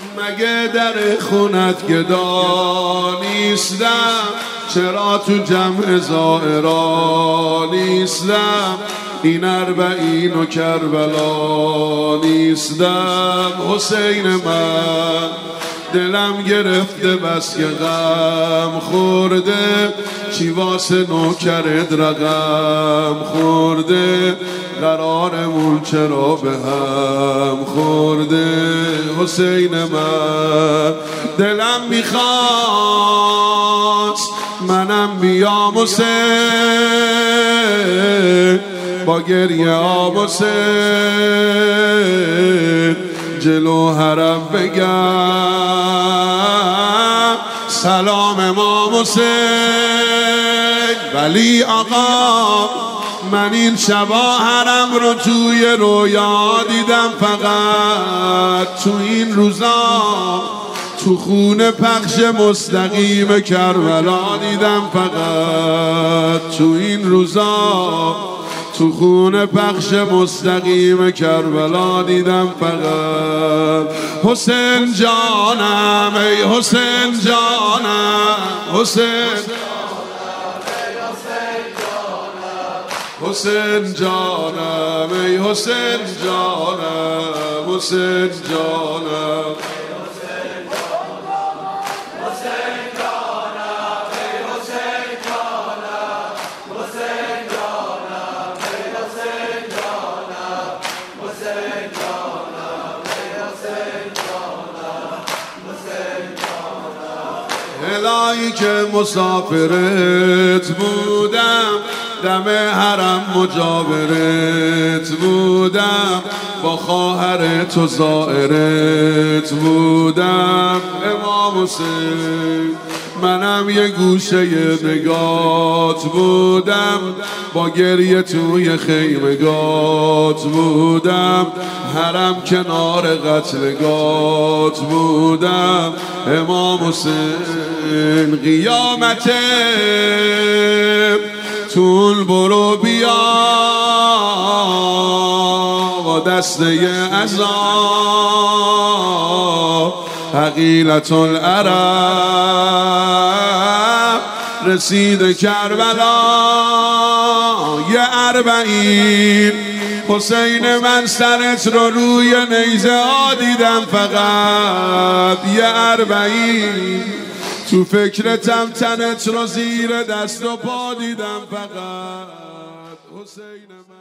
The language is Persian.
مگه در خونت گدا نیستم؟ چرا تو جمع زائرا نیستم؟ این اربعین و کربلا نیستم. حسین من دلم گرفته بس که غم خورده، چی واسه نوکرت رقم خورده، قرارمون چرا به هم خورده. حسین من دلم میخواست منم بیام حسین، با گریه آب حسین جلو حرم بگم سلام امام حسین. ولی آقا من این شبا حرم رو توی رویا دیدم، فقط تو این روزا تو خونه پخش مستقیم کربلا دیدم، فقط تو این روزا تو خونه پخش مستقیم کربلا دیدم فقط. حسین جانم ای حسین جانم، حسین حسین جانم ای حسین جانم، حسین جانم الهی که مسافرت بودم، دم حرم مجاورت بودم، با خواهر تو زائرت بودم. امام حسین منم یه گوشه نگات بودم، با گریه توی خیمگات بودم، حرم کنار قتلگات بودم. امام حسین قیامت طول برو بیا با دسته عذاب، حقیلت العرب رسید کربلا یه اربعین. حسین من سرت رو روی نیزه ها دیدم، فقط یه اربعین. تو فکرتم تنت رو زیر دست و پا دیدم، فقط حسین من